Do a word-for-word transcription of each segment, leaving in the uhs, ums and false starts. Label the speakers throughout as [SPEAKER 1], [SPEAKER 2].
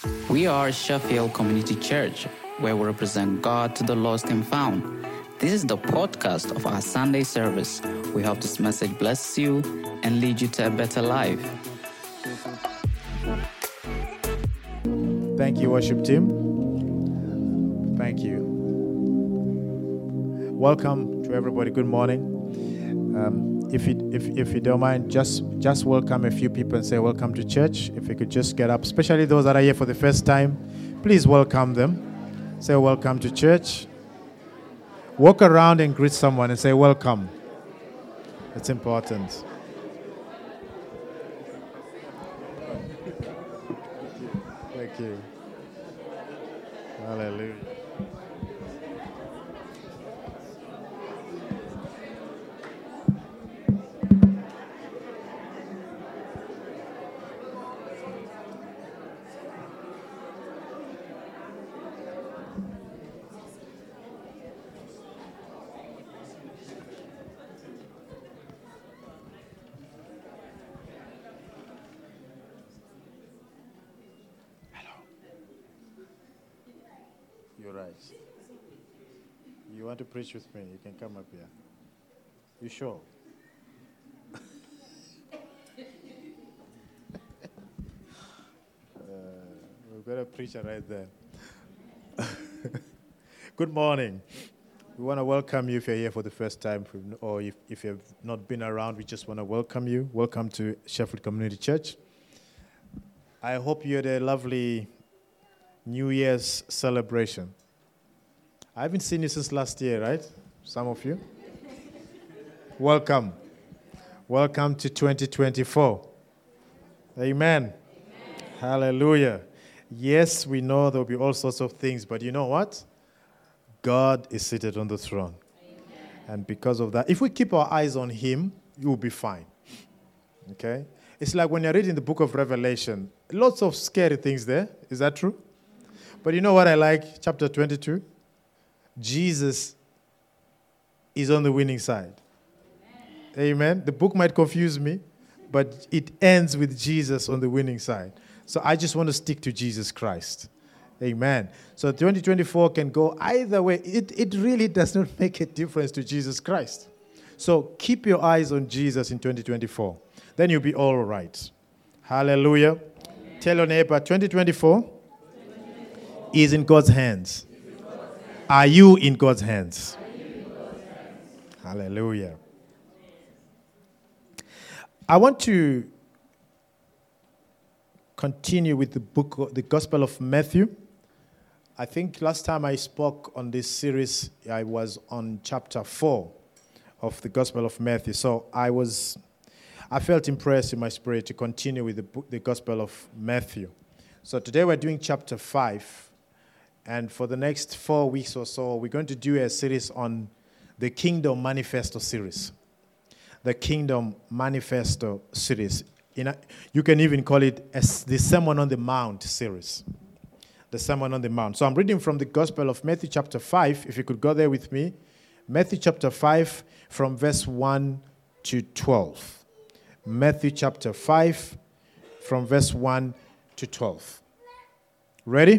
[SPEAKER 1] We are Sheffield Community Church, where we represent God to the lost and found. This is the podcast of our Sunday service. We hope this message blesses you and leads you to a better life.
[SPEAKER 2] Thank you, worship team. Thank you. Welcome to everybody. Good morning. Um, if you if if you don't mind, just just welcome a few people and say welcome to church. If you could just get up, especially those that are here for the first time, please welcome them. Say welcome to church. Walk around and greet someone and say welcome. It's important. Thank you. Hallelujah. You're right. You want to preach with me? You can come up here. You sure? uh, we've got a preacher right there. Good morning. We want to welcome you if you're here for the first time, or if, if you've not been around, we just want to welcome you. Welcome to Sheffield Community Church. I hope you had a lovely New Year's celebration. I haven't seen you since last year, right? Some of you. Welcome. Welcome to twenty twenty-four. Amen. Amen. Hallelujah. Yes, we know there will be all sorts of things, but you know what? God is seated on the throne. Amen. And because of that, if we keep our eyes on Him, you will be fine. Okay? It's like when you're reading the book of Revelation, lots of scary things there. Is that true? But you know what I like? Chapter twenty-two. Jesus is on the winning side. Amen. Amen. The book might confuse me, but it ends with Jesus on the winning side. So I just want to stick to Jesus Christ. Amen. So twenty twenty-four can go either way. It, it really does not make a difference to Jesus Christ. So keep your eyes on Jesus in twenty twenty-four. Then you'll be all right. Hallelujah. Amen. Tell your neighbor, twenty twenty-four is in God's hands. Are you in God's hands? Hallelujah. I want to continue with the book, the Gospel of Matthew. I think last time I spoke on this series, I was on chapter four of the Gospel of Matthew. So I was, I felt impressed in my spirit to continue with the book, the Gospel of Matthew. So today we're doing chapter five. And for the next four weeks or so, we're going to do a series on the Kingdom Manifesto series. The Kingdom Manifesto series. In a, you can even call it as the Sermon on the Mount series. The Sermon on the Mount. So I'm reading from the Gospel of Matthew chapter five. If you could go there with me. Matthew chapter five from verse one to twelve. Matthew chapter five from verse one to twelve. Ready?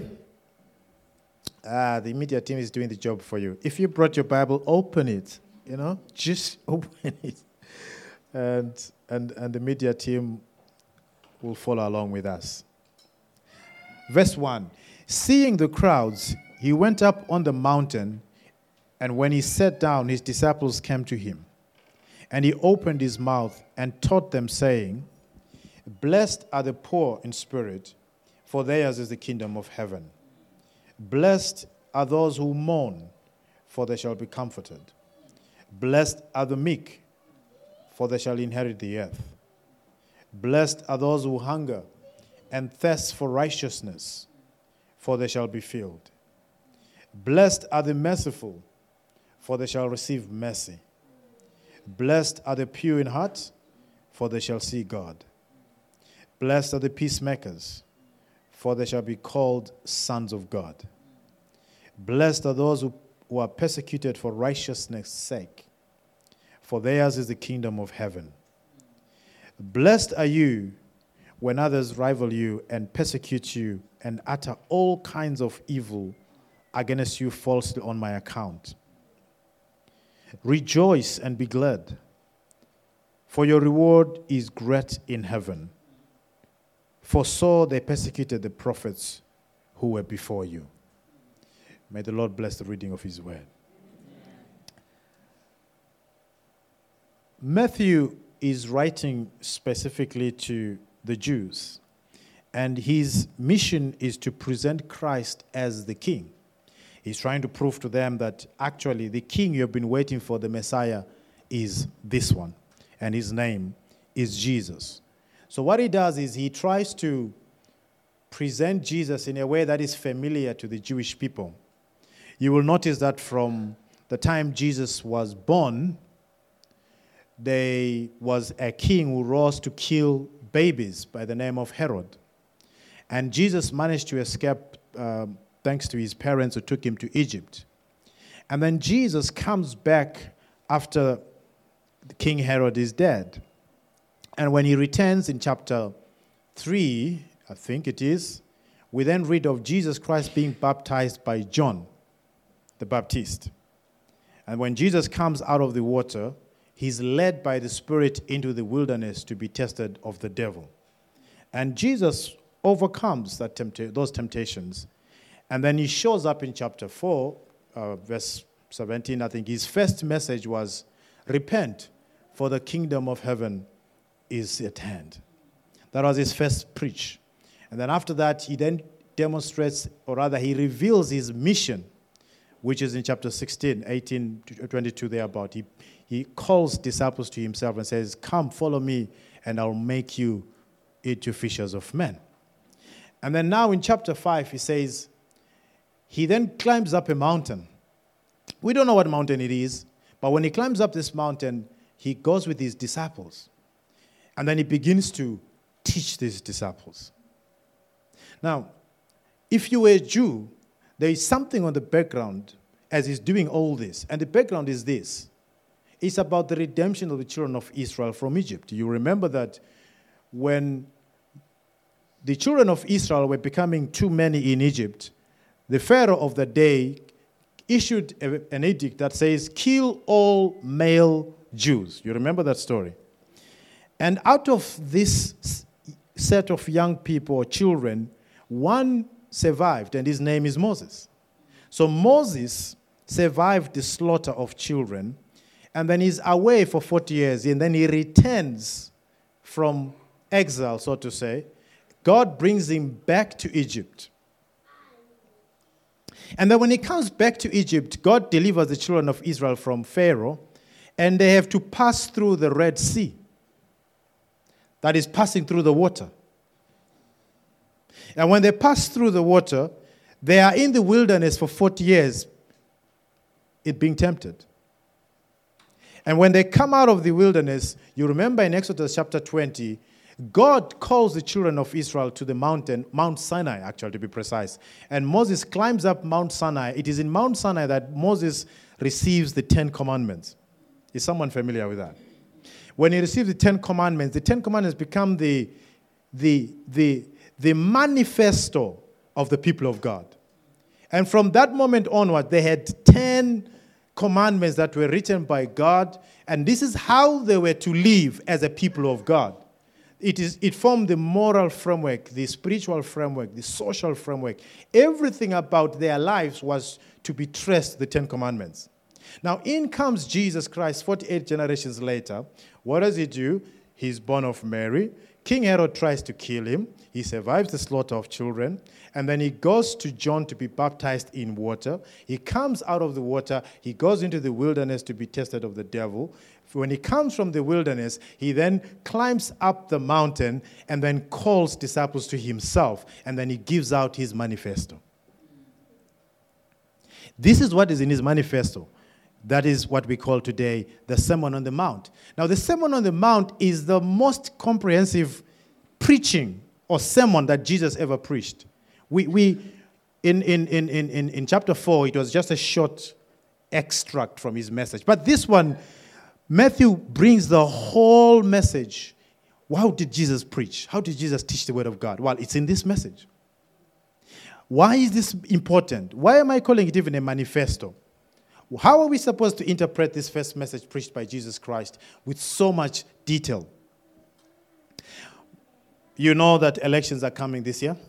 [SPEAKER 2] Ah, the media team is doing the job for you. If you brought your Bible, open it. You know, just open it. And, and, and the media team will follow along with us. Verse one. Seeing the crowds, he went up on the mountain, and when he sat down, his disciples came to him. And he opened his mouth and taught them, saying, Blessed are the poor in spirit, for theirs is the kingdom of heaven. Blessed are those who mourn, for they shall be comforted. Blessed are the meek, for they shall inherit the earth. Blessed are those who hunger and thirst for righteousness, for they shall be filled. Blessed are the merciful, for they shall receive mercy. Blessed are the pure in heart, for they shall see God. Blessed are the peacemakers, for they shall be called sons of God. Blessed are those who, who are persecuted for righteousness' sake, for theirs is the kingdom of heaven. Blessed are you when others rival you and persecute you and utter all kinds of evil against you falsely on my account. Rejoice and be glad, for your reward is great in heaven. For so they persecuted the prophets who were before you. May the Lord bless the reading of his word. Matthew is writing specifically to the Jews, and his mission is to present Christ as the king. He's trying to prove to them that actually the king you've been waiting for, the Messiah, is this one, and his name is Jesus. So what he does is he tries to present Jesus in a way that is familiar to the Jewish people. You will notice that from the time Jesus was born, there was a king who rose to kill babies by the name of Herod. And Jesus managed to escape um, thanks to his parents who took him to Egypt. And then Jesus comes back after King Herod is dead. And when he returns in chapter three, I think it is, we then read of Jesus Christ being baptized by John the Baptist. And when Jesus comes out of the water, he's led by the Spirit into the wilderness to be tested of the devil. And Jesus overcomes that tempta- those temptations. And then he shows up in chapter four, uh, verse seventeen, I think. His first message was, repent, for the kingdom of heaven is at hand. That was his first preach. And then after that, he then demonstrates, or rather he reveals his mission, which is in chapter sixteen, eighteen to twenty-two thereabout. He, he calls disciples to himself and says, come, follow me, and I'll make you into fishers of men. And then now in chapter five, he says, he then climbs up a mountain. We don't know what mountain it is, but when he climbs up this mountain, he goes with his disciples. And then he begins to teach these disciples. Now, if you were a Jew, there is something on the background as he's doing all this. And the background is this. It's about the redemption of the children of Israel from Egypt. You remember that when the children of Israel were becoming too many in Egypt, the Pharaoh of the day issued a, an edict that says, kill all male Jews. You remember that story? And out of this set of young people or children, one survived, and his name is Moses. So Moses survived the slaughter of children, and then he's away for forty years, and then he returns from exile, so to say. God brings him back to Egypt. And then when he comes back to Egypt, God delivers the children of Israel from Pharaoh, and they have to pass through the Red Sea. That is passing through the water. And when they pass through the water, they are in the wilderness for forty years, it being tempted. And when they come out of the wilderness, you remember in Exodus chapter twenty, God calls the children of Israel to the mountain, Mount Sinai, actually, to be precise. And Moses climbs up Mount Sinai. It is in Mount Sinai that Moses receives the Ten Commandments. Is someone familiar with that? When he receives the Ten Commandments, the Ten Commandments become the, the, the, the manifesto of the people of God. And from that moment onward, they had ten commandments that were written by God, and this is how they were to live as a people of God. It is it formed the moral framework, the spiritual framework, the social framework. Everything about their lives was to be traced to the Ten Commandments. Now, in comes Jesus Christ forty-eight generations later. What does he do? He's born of Mary. King Herod tries to kill him. He survives the slaughter of children. And then he goes to John to be baptized in water. He comes out of the water. He goes into the wilderness to be tested of the devil. When he comes from the wilderness, he then climbs up the mountain and then calls disciples to himself. And then he gives out his manifesto. This is what is in his manifesto. That is what we call today the Sermon on the Mount. Now, the Sermon on the Mount is the most comprehensive preaching or sermon that Jesus ever preached. We, we in, in, in, in, in chapter four, it was just a short extract from his message. But this one, Matthew brings the whole message How did Jesus preach? How did Jesus teach the word of God? Well, it's in this message. Why is this important? Why am I calling it even a manifesto? How are we supposed to interpret this first message preached by Jesus Christ with so much detail? You know that elections are coming this year?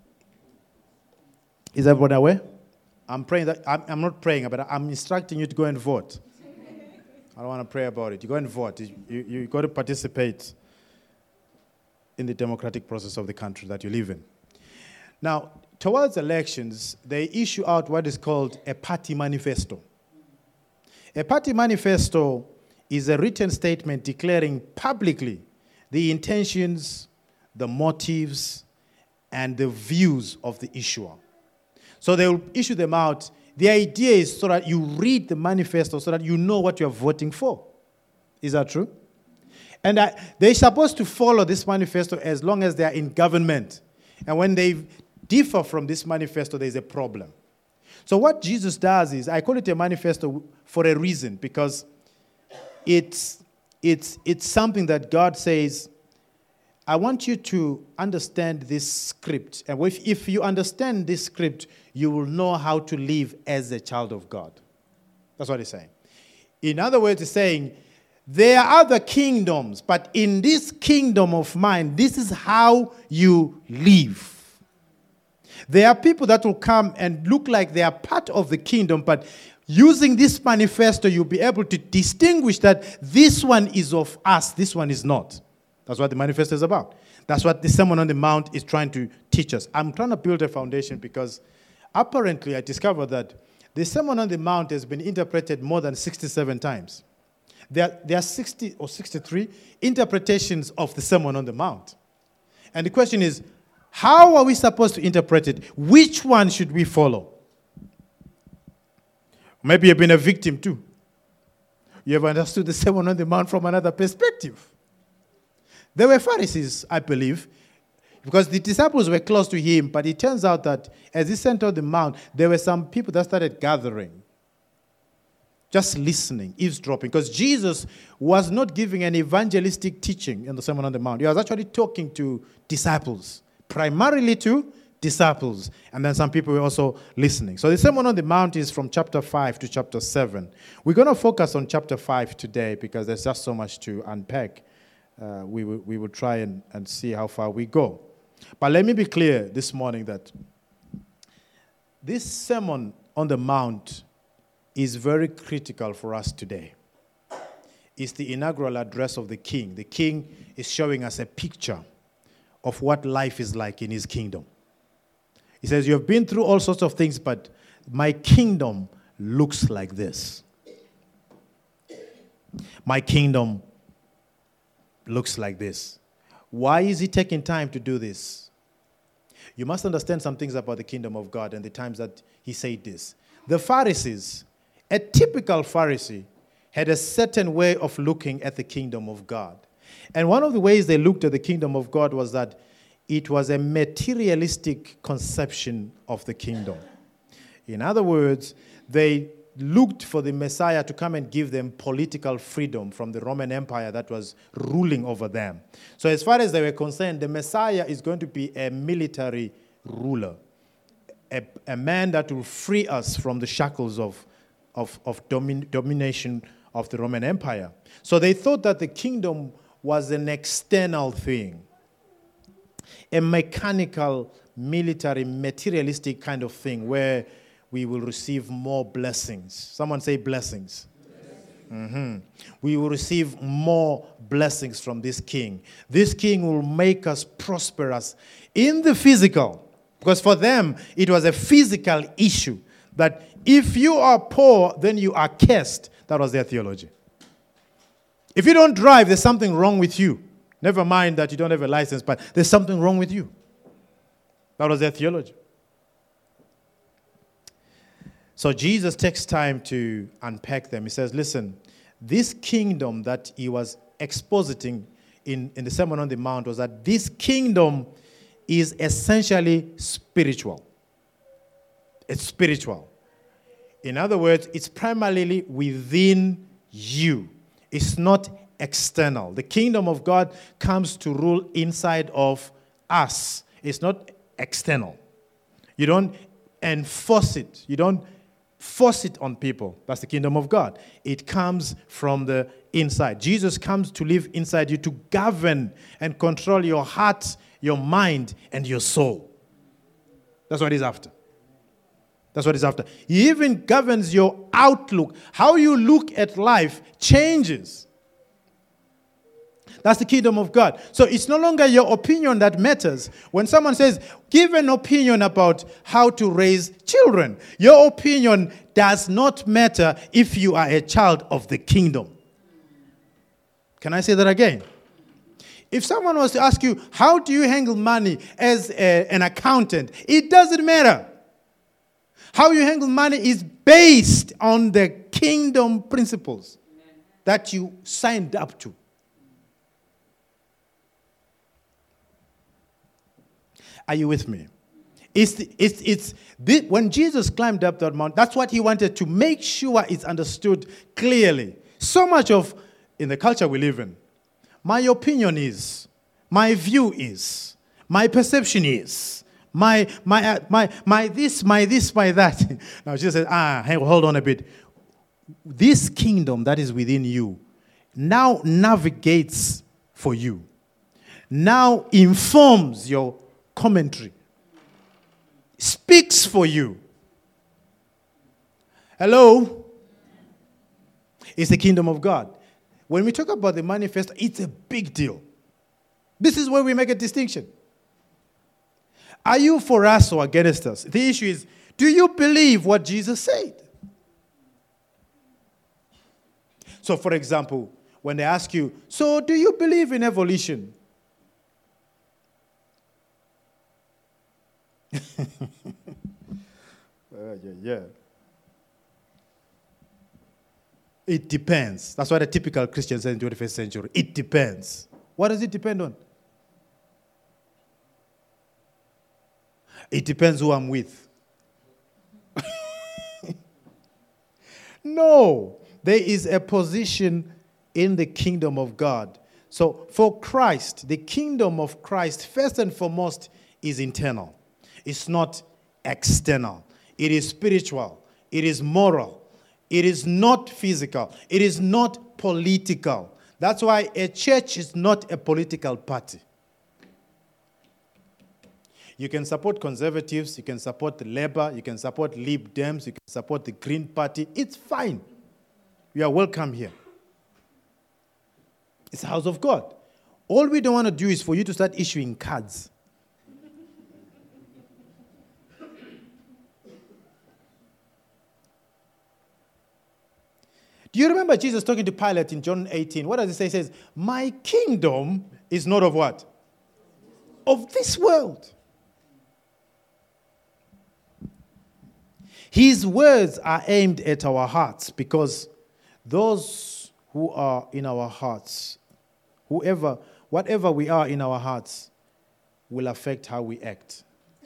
[SPEAKER 2] Is everyone aware? I'm praying that I'm, I'm not praying, but I'm instructing you to go and vote. I don't want to pray about it. You go and vote. You, you, you got to participate in the democratic process of the country that you live in. Now, towards elections, they issue out what is called a party manifesto. A party manifesto is a written statement declaring publicly the intentions, the motives, and the views of the issuer. So they will issue them out. The idea is so that you read the manifesto so that you know what you're voting for. Is that true? And I, they're supposed to follow this manifesto as long as they're in government. And when they differ from this manifesto, there's a problem. So what Jesus does is, I call it a manifesto for a reason, because it's, it's, it's something that God says, I want you to understand this script. And if, if you understand this script, you will know how to live as a child of God. That's what he's saying. In other words, he's saying, there are other kingdoms, but in this kingdom of mine, this is how you live. There are people that will come and look like they are part of the kingdom, but using this manifesto, you'll be able to distinguish that this one is of us, this one is not. That's what the manifesto is about. That's what the Sermon on the Mount is trying to teach us. I'm trying to build a foundation because apparently I discovered that the Sermon on the Mount has been interpreted more than sixty-seven times. There, there are sixty or sixty-three interpretations of the Sermon on the Mount. And the question is, how are we supposed to interpret it? Which one should we follow? Maybe you've been a victim too. You have understood the Sermon on the Mount from another perspective. There were Pharisees, I believe, because the disciples were close to him, but it turns out that as he sent on the mount, there were some people that started gathering, just listening, eavesdropping, because Jesus was not giving an evangelistic teaching in the Sermon on the Mount. He was actually talking to disciples, primarily to disciples, and then some people were also listening. So the Sermon on the Mount is from chapter five to chapter seven. We're going to focus on chapter five today because there's just so much to unpack. Uh, we, will, we will try and, and see how far we go. But let me be clear this morning that this Sermon on the Mount is very critical for us today. It's the inaugural address of the king. The king is showing us a picture of what life is like in his kingdom. He says, you have been through all sorts of things, but my kingdom looks like this. My kingdom looks like this. Why is he taking time to do this? You must understand some things about the kingdom of God and the times that he said this. The Pharisees, a typical Pharisee, had a certain way of looking at the kingdom of God. And one of the ways they looked at the kingdom of God was that it was a materialistic conception of the kingdom. In other words, they looked for the Messiah to come and give them political freedom from the Roman Empire that was ruling over them. So as far as they were concerned, the Messiah is going to be a military ruler, a, a man that will free us from the shackles of, of, of domin, domination of the Roman Empire. So they thought that the kingdom was an external thing, a mechanical, military, materialistic kind of thing where we will receive more blessings. Someone say blessings. Mm-hmm. We will receive more blessings from this king. This king will make us prosperous in the physical. Because for them, it was a physical issue. That if you are poor, then you are cursed. That was their theology. If you don't drive, there's something wrong with you. Never mind that you don't have a license, but there's something wrong with you. That was their theology. So Jesus takes time to unpack them. He says, listen, this kingdom that he was expositing in, in the Sermon on the Mount was that this kingdom is essentially spiritual. It's spiritual. In other words, it's primarily within you. It's not external. The kingdom of God comes to rule inside of us. It's not external. You don't enforce it. You don't force it on people. That's the kingdom of God. It comes from the inside. Jesus comes to live inside you to govern and control your heart, your mind, and your soul. That's what he's after. That's what he's after. He even governs your outlook. How you look at life changes. That's the kingdom of God. So it's no longer your opinion that matters. When someone says, give an opinion about how to raise children, your opinion does not matter if you are a child of the kingdom. Can I say that again? If someone was to ask you, how do you handle money as a, an accountant? It doesn't matter. How you handle money is based on the kingdom principles that you signed up to. Are you with me? It's, it's, it's the, when Jesus climbed up that mountain, that's what he wanted to make sure it's understood clearly. So much of, in the culture we live in, my opinion is, my view is, my perception is, my, my, uh, my, my this, my this, my that. Now Jesus said, ah, hey, hold on a bit. This kingdom that is within you now navigates for you, now informs your commentary, speaks for you. Hello? It's the kingdom of God. When we talk about the manifesto, it's a big deal. This is where we make a distinction. Are you for us or against us? The issue is, do you believe what Jesus said? So, for example, when they ask you, so do you believe in evolution? uh, yeah, yeah. It depends. That's what a typical Christian says in the twenty-first century. It depends. What does it depend on? It depends who I'm with. No. There is a position in the kingdom of God. So for Christ, the kingdom of Christ, first and foremost, is internal. It's not external. It is spiritual. It is moral. It is not physical. It is not political. That's why a church is not a political party. You can support conservatives, you can support the Labour, you can support Lib Dems, you can support the Green Party. It's fine. You are welcome here. It's the house of God. All we don't want to do is for you to start issuing cards. Do you remember Jesus talking to Pilate in John eighteen? What does he say? He says, my kingdom is not of what? Of this world. His words are aimed at our hearts because those who are in our hearts, whoever, whatever we are in our hearts, will affect how we act.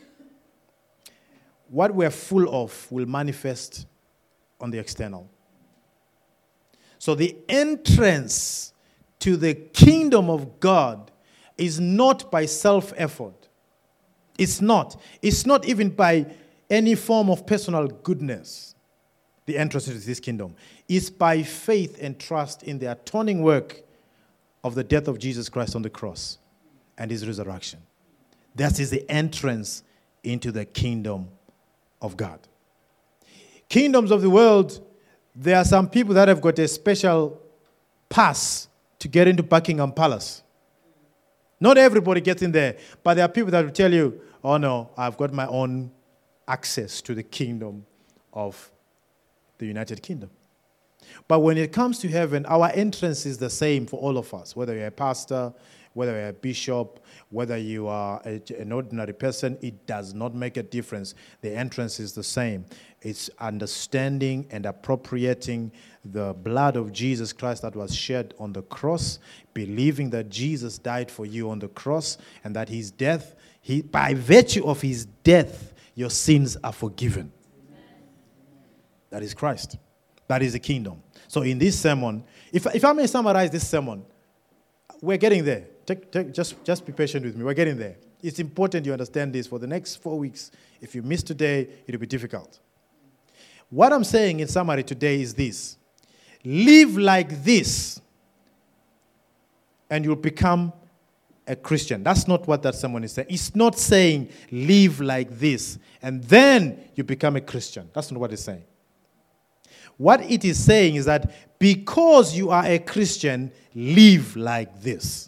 [SPEAKER 2] What we're full of will manifest on the external. So the entrance to the kingdom of God is not by self-effort. It's not. It's not even by any form of personal goodness. The entrance into this kingdom is by faith and trust in the atoning work of the death of Jesus Christ on the cross and his resurrection. That is the entrance into the kingdom of God. Kingdoms of the world, there are some people that have got a special pass to get into Buckingham Palace. Not everybody gets in there, but there are people that will tell you, oh no, I've got my own access to the kingdom of the United Kingdom. But when it comes to heaven, our entrance is the same for all of us, whether you're a pastor, whether you're a bishop, whether you are a, an ordinary person, it does not make a difference. The entrance is the same. It's understanding and appropriating the blood of Jesus Christ that was shed on the cross, believing that Jesus died for you on the cross, and that his death, he, by virtue of his death, your sins are forgiven. That is Christ. That is the kingdom. So in this sermon, if, if I may summarize this sermon, we're getting there. Take, take, just, just be patient with me. We're getting there. It's important you understand this. For the next four weeks, if you miss today, it'll be difficult. What I'm saying in summary today is this. Live like this, and you'll become a Christian. That's not what that sermon is saying. It's not saying live like this, and then you become a Christian. That's not what it's saying. What it is saying is that because you are a Christian, live like this.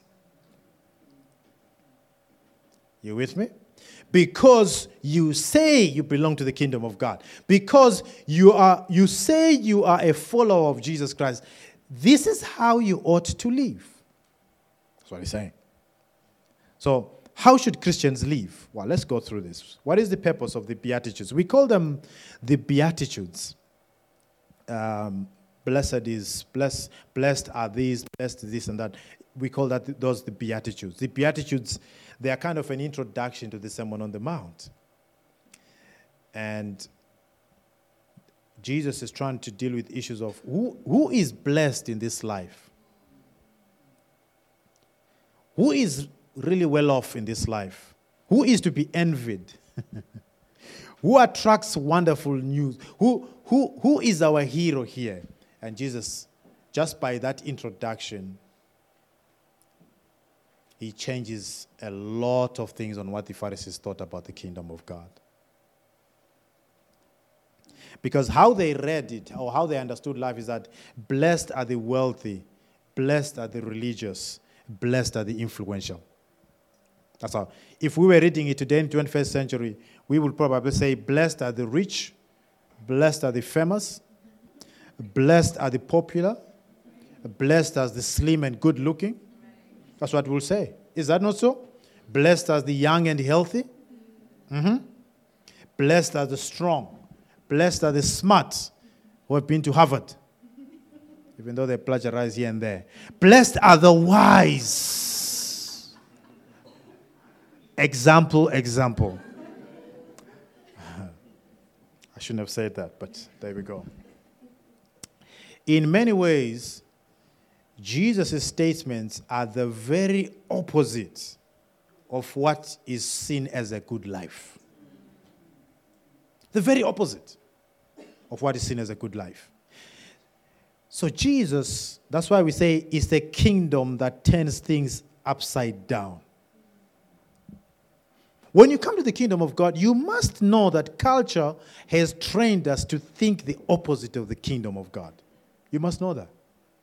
[SPEAKER 2] You with me? Because you say you belong to the kingdom of God. Because you are, you say you are a follower of Jesus Christ. This is how you ought to live. That's what he's saying. So, how should Christians live? Well, let's go through this. What is the purpose of the Beatitudes? We call them the Beatitudes. Um, blessed is, blessed, blessed are these, blessed is this and that. We call that those the Beatitudes. The Beatitudes, they are kind of an introduction to the Sermon on the Mount. And Jesus is trying to deal with issues of who, who is blessed in this life? Who is really well off in this life? Who is to be envied? Who attracts wonderful news? Who, who, who is our hero here? And Jesus, just by that introduction, he changes a lot of things on what the Pharisees thought about the kingdom of God. Because how they read it, or how they understood life, is that blessed are the wealthy, blessed are the religious, blessed are the influential. That's how. If we were reading it today in the twenty-first century, we would probably say, blessed are the rich, blessed are the famous, blessed are the popular, blessed are the slim and good looking. That's what we'll say. Is that not so? Blessed are the young and healthy. Mm-hmm. Blessed are the strong. Blessed are the smart who have been to Harvard, even though they plagiarize here and there. Blessed are the wise. Example, example. I shouldn't have said that, but there we go. In many ways, Jesus' statements are the very opposite of what is seen as a good life. The very opposite of what is seen as a good life. So Jesus, that's why we say, is the kingdom that turns things upside down. When you come to the kingdom of God, you must know that culture has trained us to think the opposite of the kingdom of God. You must know that.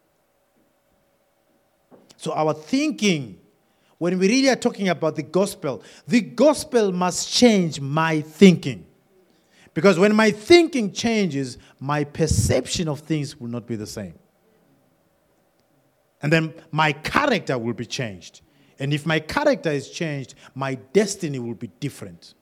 [SPEAKER 2] So our thinking, when we really are talking about the gospel, the gospel must change my thinking. Because when my thinking changes, my perception of things will not be the same. And then my character will be changed. And if my character is changed, my destiny will be different.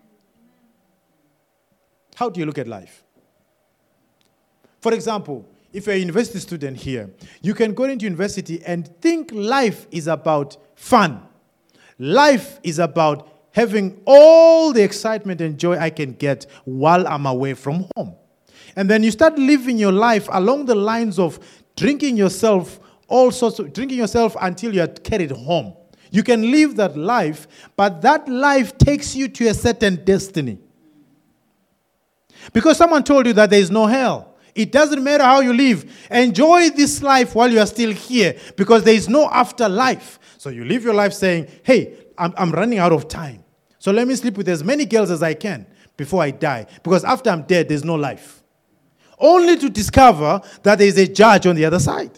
[SPEAKER 2] How do you look at life? For example, if you're a university student here, you can go into university and think life is about fun. Life is about having all the excitement and joy I can get while I'm away from home. And then you start living your life along the lines of drinking yourself, all sorts of, drinking yourself until you are carried home. You can live that life, but that life takes you to a certain destiny. Because someone told you that there is no hell. It doesn't matter how you live. Enjoy this life while you are still here, because there is no afterlife. So you live your life saying, hey, I'm, I'm running out of time. So let me sleep with as many girls as I can before I die. Because after I'm dead, there's no life. Only to discover that there is a judge on the other side.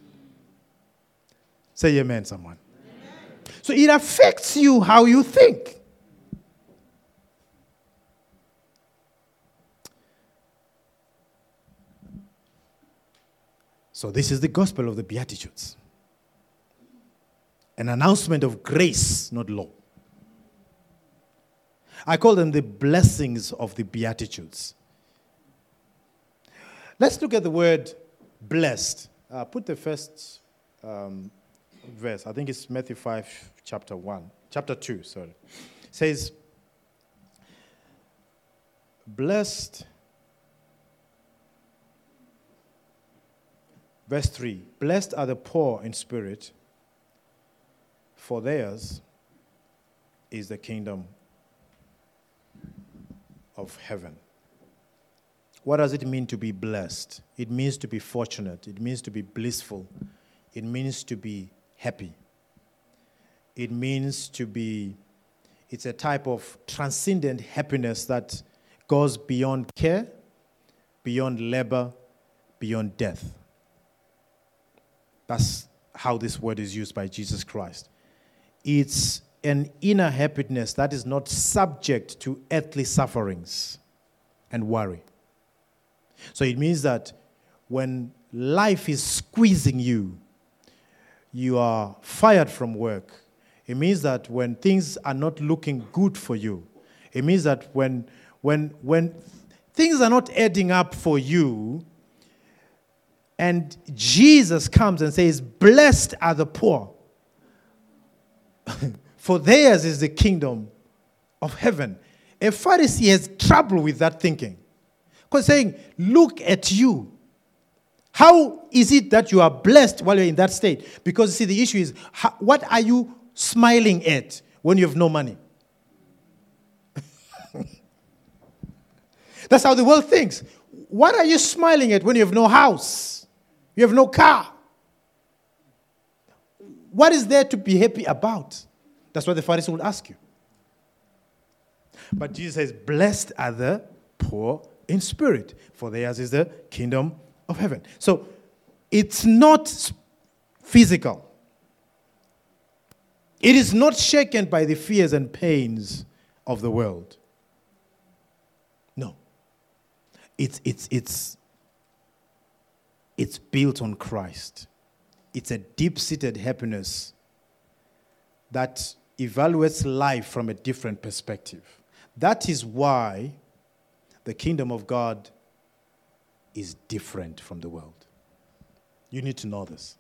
[SPEAKER 2] Say amen, someone. Amen. So it affects you how you think. So this is the gospel of the Beatitudes. An announcement of grace, not law. I call them the blessings of the Beatitudes. Let's look at the word blessed. Uh, put the first um, verse. I think it's Matthew five, chapter one. Chapter two, sorry. It says, blessed Verse three, blessed are the poor in spirit, for theirs is the kingdom of heaven. What does it mean to be blessed? It means to be fortunate. It means to be blissful. It means to be happy. It means to be, it's a type of transcendent happiness that goes beyond care, beyond labor, beyond death. That's how this word is used by Jesus Christ. It's an inner happiness that is not subject to earthly sufferings and worry. So it means that when life is squeezing you, you are fired from work. It means that when things are not looking good for you, it means that when when when things are not adding up for you, and Jesus comes and says, blessed are the poor, for theirs is the kingdom of heaven. A Pharisee has trouble with that thinking. Because saying, look at you. How is it that you are blessed while you're in that state? Because, see, the issue is, how, what are you smiling at when you have no money? That's how the world thinks. What are you smiling at when you have no house? You have no car? What is there to be happy about? That's what the Pharisee would ask you. But Jesus says, blessed are the poor in spirit, for theirs is the kingdom of heaven. So it's not physical. It is not shaken by the fears and pains of the world. No. It's it's it's it's built on Christ. It's a deep-seated happiness that evaluates life from a different perspective. That is why the kingdom of God is different from the world. You need to know this.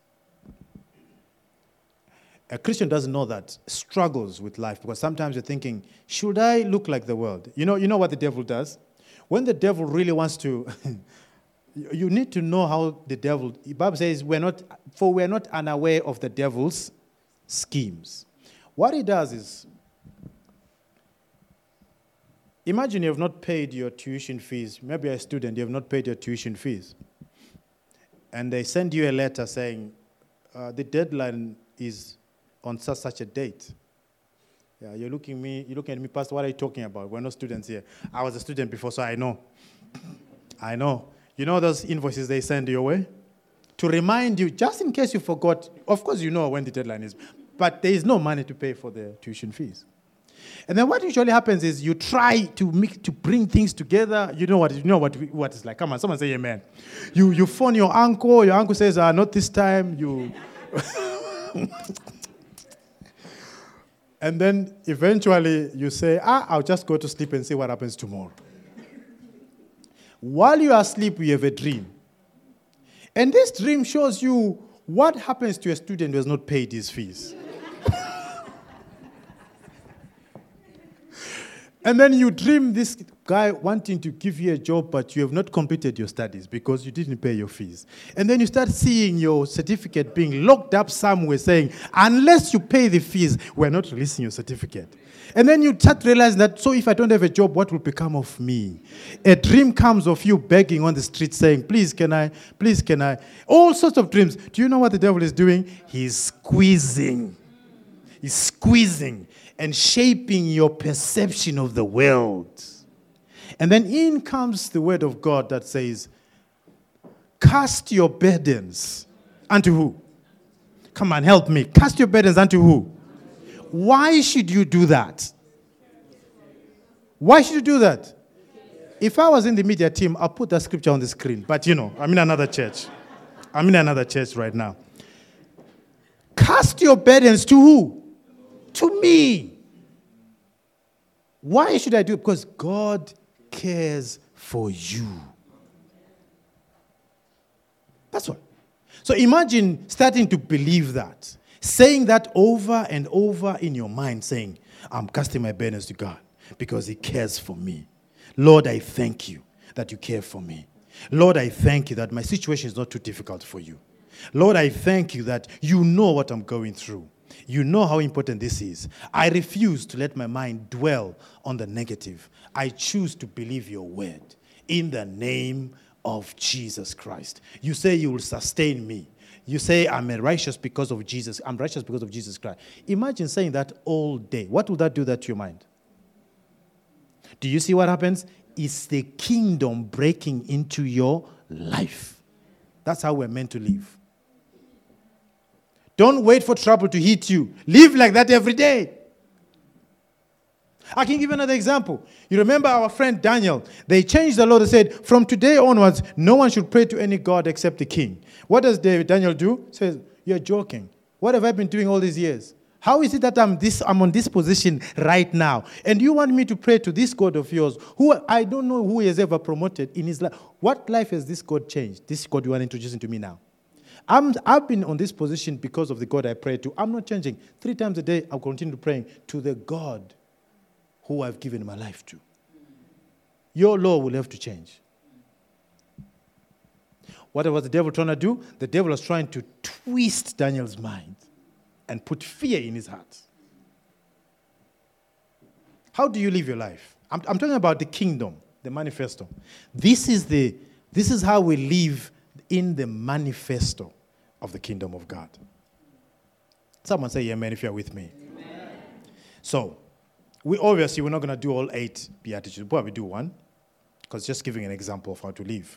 [SPEAKER 2] A Christian doesn't know that, struggles with life, because sometimes you're thinking, should I look like the world? You know, you know what the devil does? When the devil really wants to, you need to know how the devil, the Bible says, we're not, for we're not unaware of the devil's schemes. What he does is, imagine you have not paid your tuition fees. Maybe you're a student, you have not paid your tuition fees. And they send you a letter saying, uh, the deadline is on such such a date. Yeah, you're looking me, you're looking at me, Pastor, what are you talking about? We're not students here. I was a student before, so I know. I know. You know those invoices they send your way? To remind you, just in case you forgot, of course you know when the deadline is, but there is no money to pay for the tuition fees. And then what usually happens is you try to make, to bring things together. You know what you know what what it's like. Come on, someone say amen. You you phone your uncle. Your uncle says, ah, not this time. You, and then eventually you say, ah, I'll just go to sleep and see what happens tomorrow. While you are asleep, you have a dream, and this dream shows you what happens to a student who has not paid his fees. And then you dream this guy wanting to give you a job, but you have not completed your studies because you didn't pay your fees. And then you start seeing your certificate being locked up somewhere saying, unless you pay the fees, we're not releasing your certificate. And then you start realizing that, so if I don't have a job, what will become of me? A dream comes of you begging on the street saying, please, can I, please, can I? All sorts of dreams. Do you know what the devil is doing? He's squeezing. He's squeezing and shaping your perception of the world. And then in comes the word of God that says, cast your burdens unto who? Come on, help me. Cast your burdens unto who? Why should you do that? Why should you do that? If I was in the media team, I'll put that scripture on the screen. But you know, I'm in another church. I'm in another church right now. Cast your burdens to who? To me. Why should I do it? Because God cares for you. That's what. So imagine starting to believe that. Saying that over and over in your mind, saying, I'm casting my burdens to God because He cares for me. Lord, I thank you that you care for me. Lord, I thank you that my situation is not too difficult for you. Lord, I thank you that you know what I'm going through. You know how important this is. I refuse to let my mind dwell on the negative. I choose to believe your word in the name of Jesus Christ. You say you will sustain me. You say I'm righteous because of Jesus. I'm righteous because of Jesus Christ. Imagine saying that all day. What would that do that to your mind? Do you see what happens? It's the kingdom breaking into your life. That's how we're meant to live. Don't wait for trouble to hit you. Live like that every day. I can give you another example. You remember our friend Daniel. They changed the law. They said, from today onwards, no one should pray to any god except the king. What does Daniel do? He says, you're joking. What have I been doing all these years? How is it that I'm this? I'm on this position right now? And you want me to pray to this God of yours, who I don't know who he has ever promoted in his life? What life has this God changed? This God you are introducing to me now? I'm, I've been on this position because of the God I pray to. I'm not changing. Three times a day, I'll continue praying to the God who I've given my life to. Your law will have to change. What was the devil trying to do? The devil was trying to twist Daniel's mind and put fear in his heart. How do you live your life? I'm, I'm talking about the kingdom, the manifesto. This is the this is how we live in the manifesto of the kingdom of God. Someone say amen if you're with me. Amen. So, we obviously we're not going to do all eight beatitudes. We'll probably do one, because just giving an example of how to live.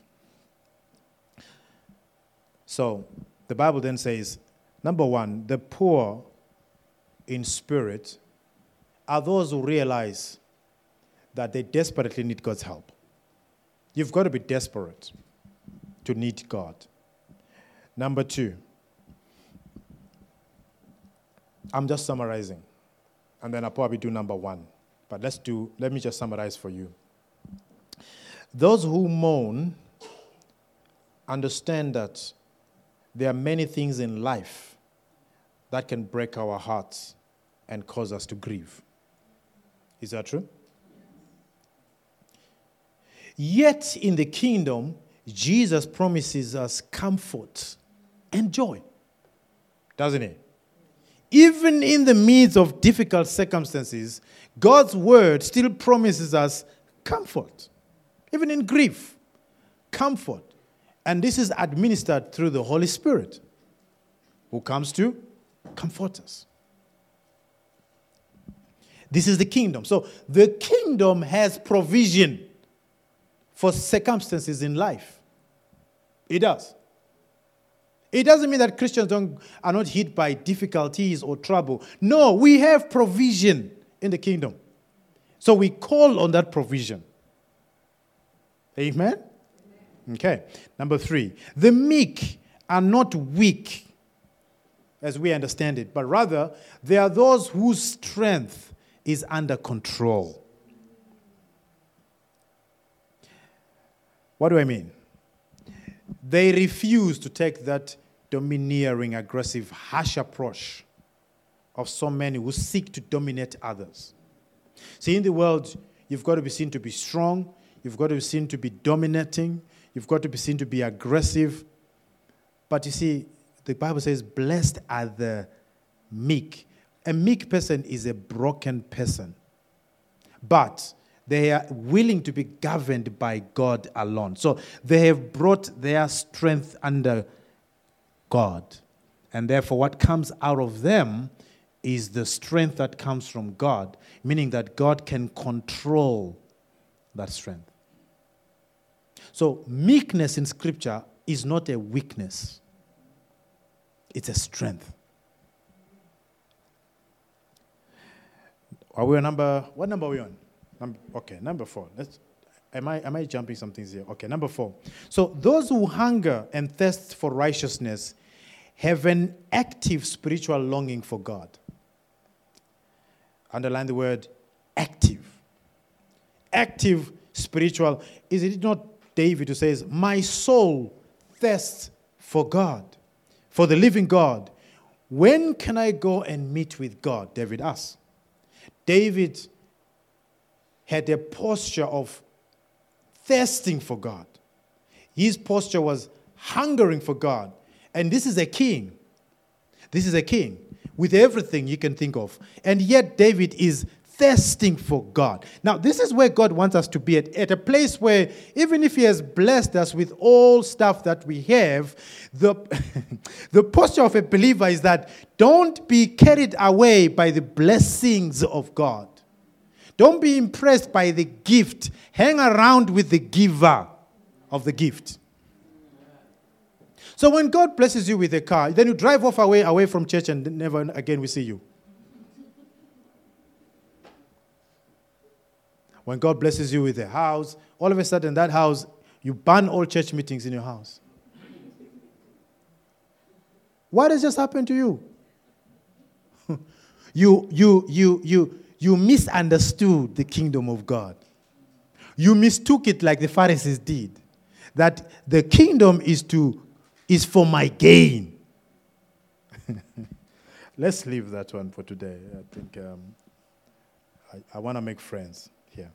[SPEAKER 2] So, the Bible then says, number one, the poor in spirit are those who realize that they desperately need God's help. You've got to be desperate to need God. Number two, I'm just summarizing, and then I'll probably do number one. But let's do, let me just summarize for you. Those who mourn understand that there are many things in life that can break our hearts and cause us to grieve. Is that true? Yet in the kingdom, Jesus promises us comfort and joy, doesn't he? Even in the midst of difficult circumstances, God's word still promises us comfort. Even in grief, comfort. And this is administered through the Holy Spirit, who comes to comfort us. This is the kingdom. So the kingdom has provision for circumstances in life. It does. It doesn't mean that Christians don't, are not hit by difficulties or trouble. No, we have provision in the kingdom. So we call on that provision. Amen? Okay. Number three, the meek are not weak, as we understand it, but rather they are those whose strength is under control. What do I mean? They refuse to take that domineering, aggressive, harsh approach of so many who seek to dominate others. See, in the world, you've got to be seen to be strong. You've got to be seen to be dominating. You've got to be seen to be aggressive. But you see, the Bible says, blessed are the meek. A meek person is a broken person. But they are willing to be governed by God alone. So they have brought their strength under God. And therefore, what comes out of them is the strength that comes from God, meaning that God can control that strength. So meekness in Scripture is not a weakness. It's a strength. Are we on number, what number are we on? Number, okay, number four. Let's, am I, am I jumping some things here? Okay, number four. So those who hunger and thirst for righteousness have an active spiritual longing for God. Underline the word active. Active spiritual. Is it not David who says, my soul thirsts for God, for the living God? When can I go and meet with God? David asks. David had a posture of thirsting for God. His posture was hungering for God. And this is a king. This is a king with everything you can think of. And yet David is thirsting for God. Now, this is where God wants us to be at, at a place where even if he has blessed us with all stuff that we have, the, the posture of a believer is that don't be carried away by the blessings of God. Don't be impressed by the gift. Hang around with the giver of the gift. So when God blesses you with a car, then you drive off away, away from church and never again we see you. When God blesses you with a house, all of a sudden that house, you ban all church meetings in your house. What has just happened to you? you, you, you, you, you misunderstood the kingdom of God. You mistook it like the Pharisees did. That the kingdom is to is for my gain. Let's leave that one for today. I think um, I, I want to make friends here.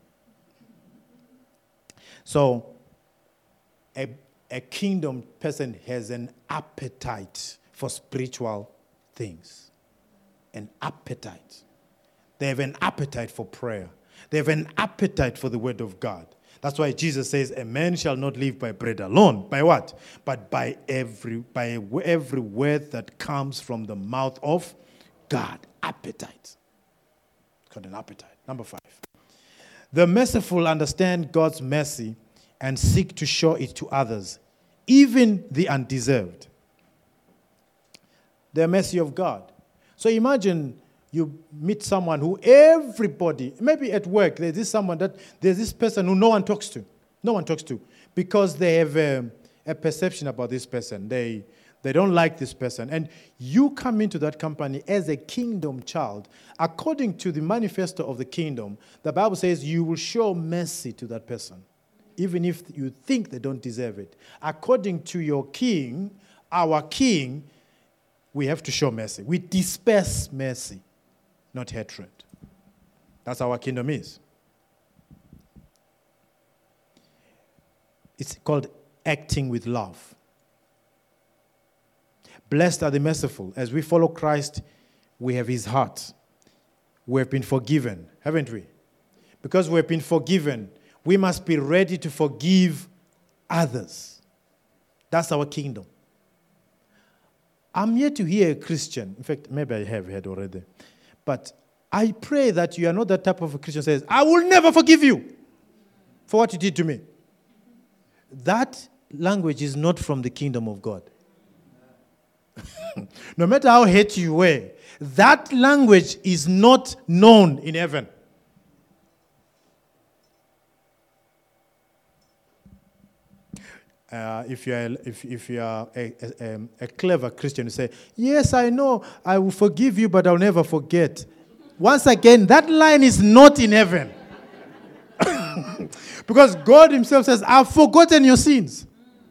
[SPEAKER 2] So, a, a kingdom person has an appetite for spiritual things. An appetite. They have an appetite for prayer. They have an appetite for the word of God. That's why Jesus says, a man shall not live by bread alone. By what? But by every, by every word that comes from the mouth of God. Appetite. It's called an appetite. Number five. The merciful understand God's mercy and seek to show it to others, even the undeserved. The mercy of God. So imagine you meet someone who everybody, maybe at work, there's this someone that, there's this person who no one talks to. No one talks to. Because they have a, a perception about this person. They, they don't like this person. And you come into that company as a kingdom child. According to the manifesto of the kingdom, the Bible says you will show mercy to that person, even if you think they don't deserve it. According to your king, our king, we have to show mercy. We disperse mercy, not hatred. That's how our kingdom is. It's called acting with love. Blessed are the merciful. As we follow Christ, we have his heart. We have been forgiven, haven't we? Because we have been forgiven, we must be ready to forgive others. That's our kingdom. I'm yet to hear a Christian. In fact, maybe I have heard already. But I pray that you are not that type of a Christian who says, I will never forgive you for what you did to me. That language is not from the kingdom of God. No matter how hateful you were, that language is not known in heaven. Uh, if you are if if you are a, a, a clever Christian, you say, "Yes, I know, I will forgive you, but I'll never forget." Once again, that line is not in heaven, because God Himself says, "I've forgotten your sins."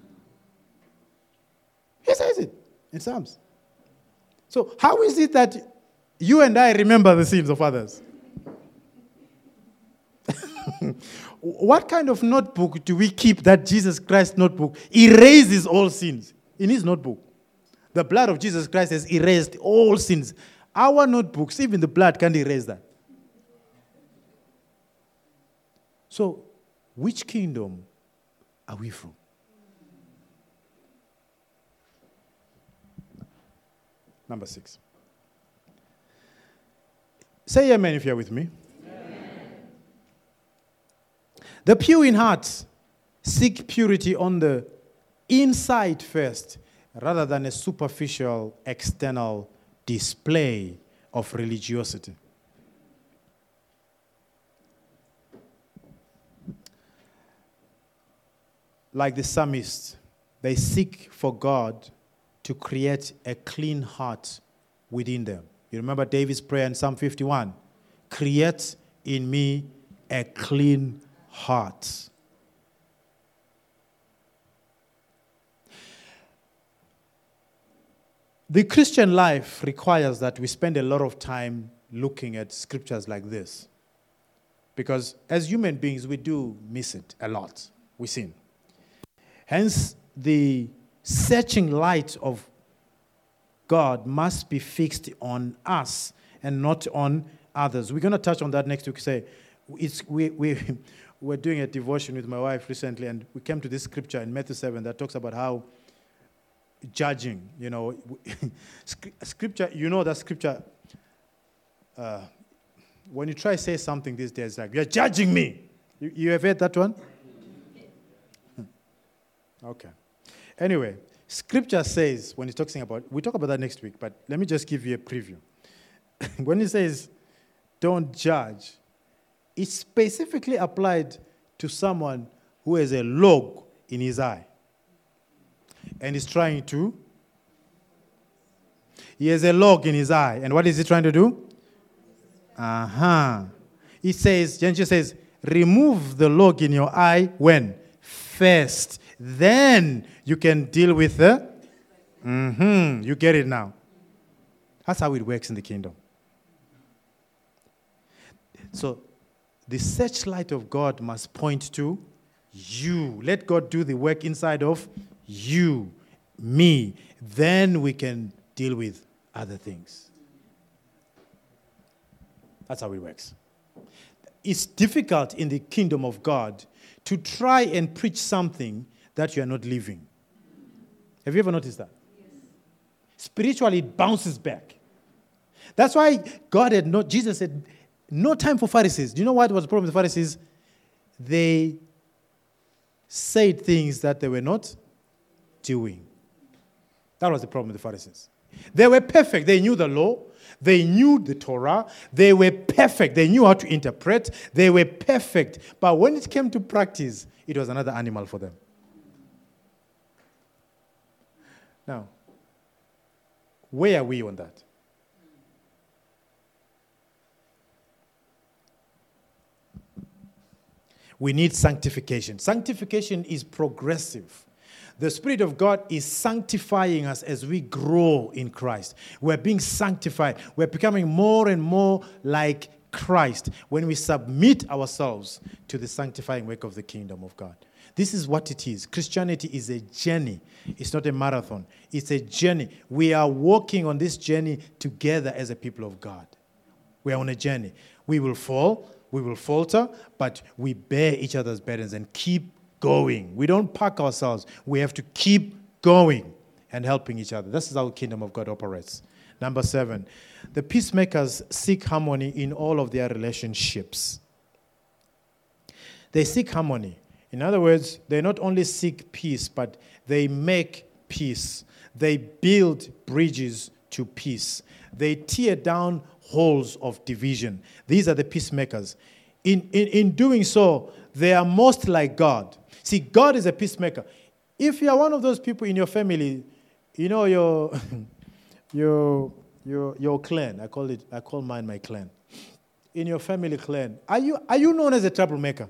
[SPEAKER 2] He says it in Psalms. So, how is it that you and I remember the sins of others? What kind of notebook do we keep that Jesus Christ notebook erases all sins? In his notebook, the blood of Jesus Christ has erased all sins. Our notebooks, even the blood can't erase that. So, which kingdom are we from? Number six. Say amen if you're with me. The pure in heart seek purity on the inside first, rather than a superficial external display of religiosity. Like the psalmist, they seek for God to create a clean heart within them. You remember David's prayer in Psalm fifty-one? Create in me a clean heart. The Christian life requires that we spend a lot of time looking at scriptures like this. Because as human beings, we do miss it a lot. We sin. Hence, the searching light of God must be fixed on us and not on others. We're going to touch on that next week. Say, it's, we, we, we're doing a devotion with my wife recently, and we came to this scripture in Matthew seven that talks about how judging, you know, scripture, you know that scripture, uh, when you try to say something these days, like, you're judging me. You, you have heard that one? Okay. Anyway, scripture says, when it's talking about, we'll talk about that next week, but let me just give you a preview. When it says, don't judge, it's specifically applied to someone who has a log in his eye and is trying to, he has a log in his eye, and what is he trying to do? Uh-huh. He says, James says, remove the log in your eye when? First. Then you can deal with the, mm-hmm, you get it now. That's how it works in the kingdom. So, the searchlight of God must point to you. Let God do the work inside of you, me. Then we can deal with other things. That's how it works. It's difficult in the kingdom of God to try and preach something that you are not living. Have you ever noticed that? Yes. Spiritually, it bounces back. That's why God had no, Jesus said, no time for Pharisees. Do you know what was the problem with the Pharisees? They said things that they were not doing. That was the problem with the Pharisees. They were perfect. They knew the law. They knew the Torah. They were perfect. They knew how to interpret. They were perfect. But when it came to practice, it was another animal for them. Now, where are we on that? We need sanctification. Sanctification is progressive. The Spirit of God is sanctifying us as we grow in Christ. We're being sanctified. We're becoming more and more like Christ when we submit ourselves to the sanctifying work of the kingdom of God. This is what it is. Christianity is a journey. It's not a marathon. It's a journey. We are walking on this journey together as a people of God. We are on a journey. We will fall. We will falter, but we bear each other's burdens and keep going. We don't park ourselves. We have to keep going and helping each other. This is how the kingdom of God operates. Number seven, the peacemakers seek harmony in all of their relationships. They seek harmony. In other words, they not only seek peace, but they make peace. They build bridges to peace. They tear down holes of division. These are the peacemakers. In, in, in doing so, they are most like God. See, God is a peacemaker. If you are one of those people in your family, you know your your your your clan. I call it. I call mine my clan. In your family clan, are you are you known as a troublemaker?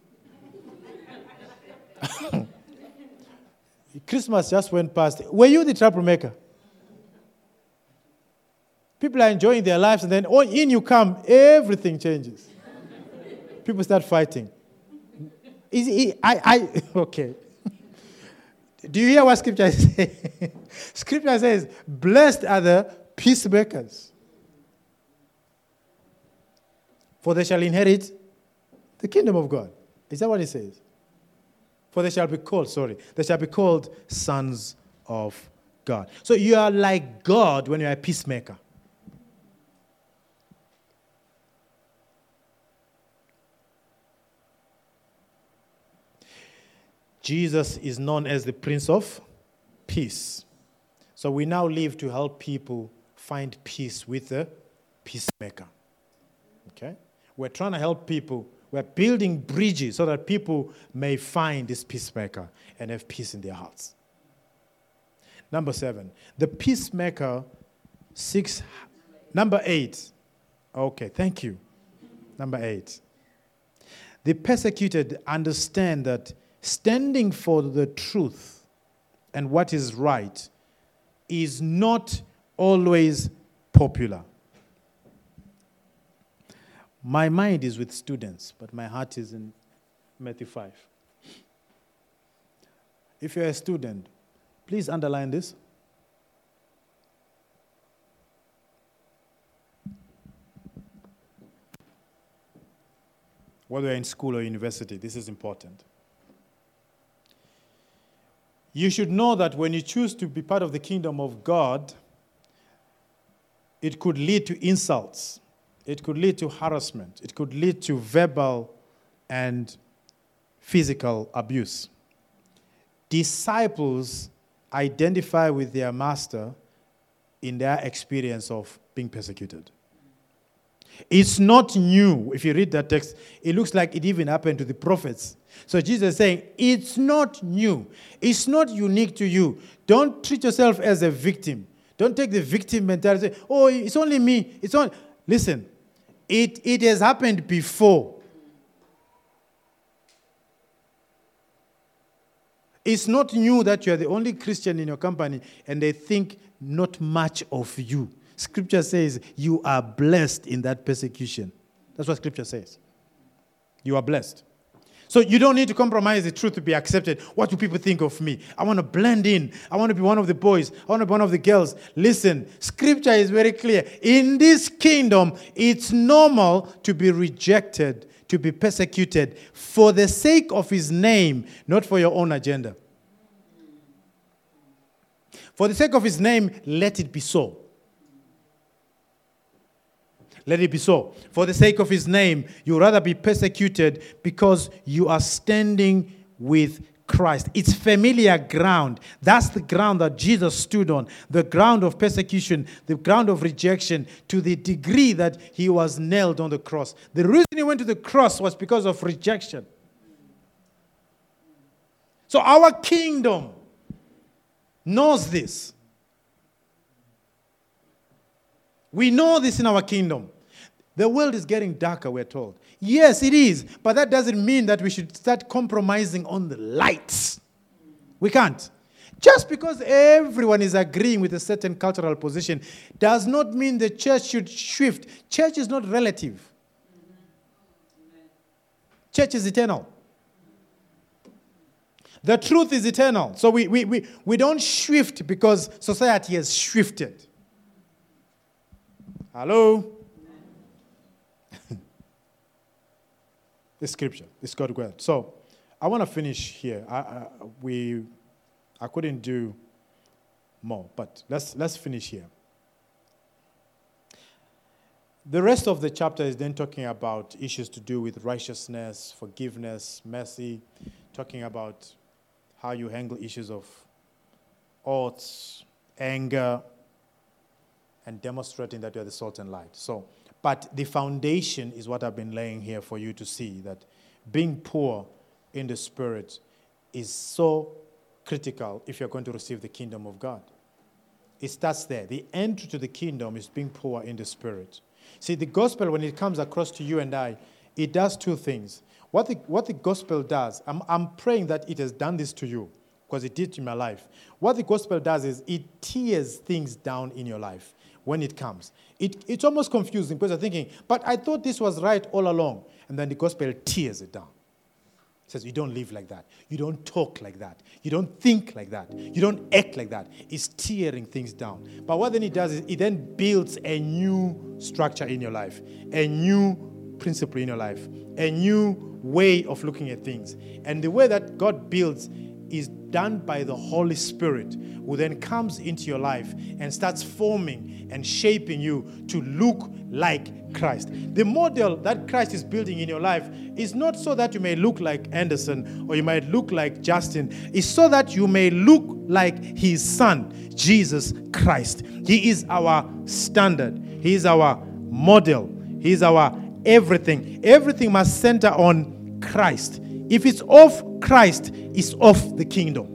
[SPEAKER 2] Christmas just went past. Were you the troublemaker? People are enjoying their lives, and then oh, in you come, everything changes. People start fighting. Is it, I, I, okay. Do you hear what Scripture says? Scripture says, blessed are the peacemakers, for they shall inherit the kingdom of God. Is that what it says? For they shall be called, sorry, they shall be called sons of God. So you are like God when you are a peacemaker. Jesus is known as the Prince of Peace. So we now live to help people find peace with the peacemaker. Okay? We're trying to help people. We're building bridges so that people may find this peacemaker and have peace in their hearts. Number seven, the peacemaker seeks... Number eight. Okay, thank you. Number eight. The persecuted understand that standing for the truth and what is right is not always popular. My mind is with students, but my heart is in Matthew five. If you're a student, please underline this. whether you're in school or university, this is important. You should know that when you choose to be part of the kingdom of God, it could lead to insults. It could lead to harassment. It could lead to verbal and physical abuse. Disciples identify with their master in their experience of being persecuted. It's not new. If you read that text, it looks like it even happened to the prophets. So Jesus is saying, it's not new. It's not unique to you. Don't treat yourself as a victim. Don't take the victim mentality. Say, oh, it's only me. It's only... Listen, it, it has happened before. It's not new that you are the only Christian in your company and they think not much of you. Scripture says you are blessed in that persecution. That's what Scripture says. You are blessed. So you don't need to compromise the truth to be accepted. What do people think of me? I want to blend in. I want to be one of the boys. I want to be one of the girls. Listen, Scripture is very clear. In this kingdom, it's normal to be rejected, to be persecuted for the sake of His name, not for your own agenda. For the sake of His name, let it be so. Let it be so. For the sake of His name, you rather be persecuted because you are standing with Christ. It's familiar ground. That's the ground that Jesus stood on. The ground of persecution, the ground of rejection, to the degree that He was nailed on the cross. The reason He went to the cross was because of rejection. So our kingdom knows this. We know this in our kingdom. The world is getting darker, we're told. Yes, it is. But that doesn't mean that we should start compromising on the lights. We can't. Just because everyone is agreeing with a certain cultural position does not mean the church should shift. Church is not relative. Church is eternal. The truth is eternal. So we, we, we, we don't shift because society has shifted. Hello? The scripture. It's God's word. So I want to finish here. I, I, we, I couldn't do more, but let's, let's finish here. The rest of the chapter is then talking about issues to do with righteousness, forgiveness, mercy, talking about how you handle issues of oaths, anger, and demonstrating that you are the salt and light. So, but the foundation is what I've been laying here for you to see, that being poor in the Spirit is so critical if you're going to receive the kingdom of God. It starts there. The entry to the kingdom is being poor in the Spirit. See, the gospel, when it comes across to you and I, it does two things. What the, what the gospel does, I'm, I'm praying that it has done this to you, because it did in my life. What the gospel does is it tears things down in your life when it comes. It, it's almost confusing because you're thinking, but I thought this was right all along. And then the gospel tears it down. It says, you don't live like that. You don't talk like that. You don't think like that. You don't act like that. It's tearing things down. But what then it does is it then builds a new structure in your life, a new principle in your life, a new way of looking at things. And the way that God builds is done by the Holy Spirit, who then comes into your life and starts forming and shaping you to look like Christ. The model that Christ is building in your life is not so that you may look like Anderson or you might look like Justin. It's so that you may look like His Son, Jesus Christ. He is our standard. He is our model. He is our everything. Everything must center on Christ. If it's off Christ, it's off the kingdom.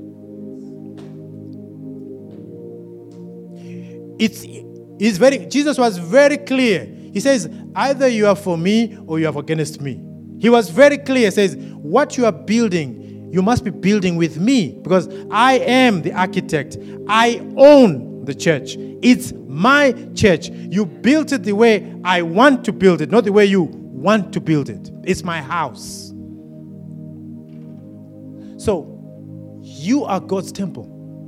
[SPEAKER 2] It's, it's very, Jesus was very clear. He says, either you are for me or you are against me. He was very clear. He says, what you are building, you must be building with me, because I am the architect. I own the church. It's my church. You built it the way I want to build it, not the way you want to build it. It's my house. So, you are God's temple.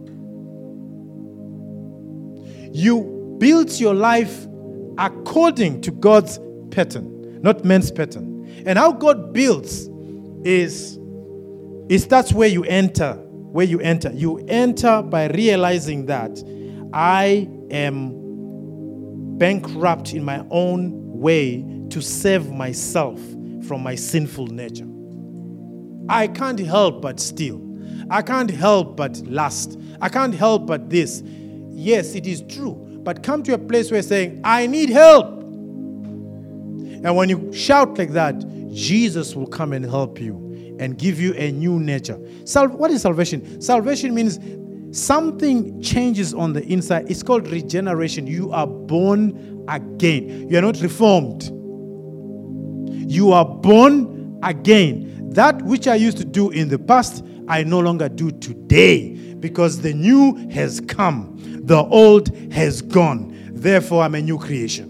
[SPEAKER 2] You built your life according to God's pattern, not man's pattern. And how God builds is, is that's where you enter. Where you enter. You enter by realizing that I am bankrupt in my own way to save myself from my sinful nature. I can't help but steal. I can't help but lust. I can't help but this. Yes, it is true. But come to a place where you're saying, I need help. And when you shout like that, Jesus will come and help you and give you a new nature. Sal- what is salvation? Salvation means something changes on the inside. It's called regeneration. You are born again. You are not reformed. You are born again. That which I used to do in the past, I no longer do today, because the new has come. The old has gone. Therefore, I'm a new creation.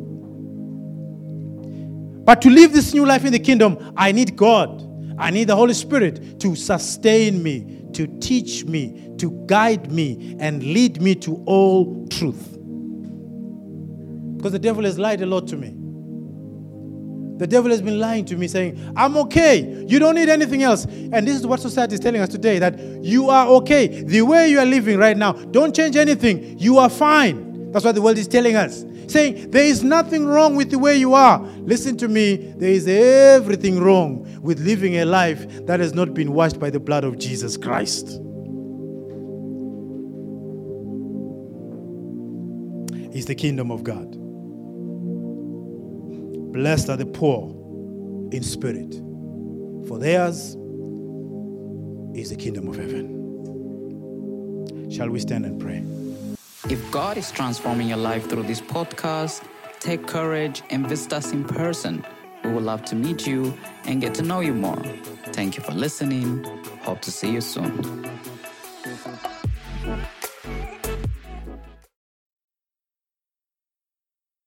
[SPEAKER 2] But to live this new life in the kingdom, I need God. I need the Holy Spirit to sustain me, to teach me, to guide me, and lead me to all truth. Because the devil has lied a lot to me. The devil has been lying to me, saying, I'm okay. You don't need anything else. And this is what society is telling us today, that you are okay. The way you are living right now, don't change anything. You are fine. That's what the world is telling us. Saying, there is nothing wrong with the way you are. Listen to me. There is everything wrong with living a life that has not been washed by the blood of Jesus Christ. It's the kingdom of God. Blessed are the poor in spirit, for theirs is the kingdom of heaven. Shall we stand and pray?
[SPEAKER 1] If God is transforming your life through this podcast, take courage and visit us in person. We would love to meet you and get to know you more. Thank you for listening. Hope to see you soon.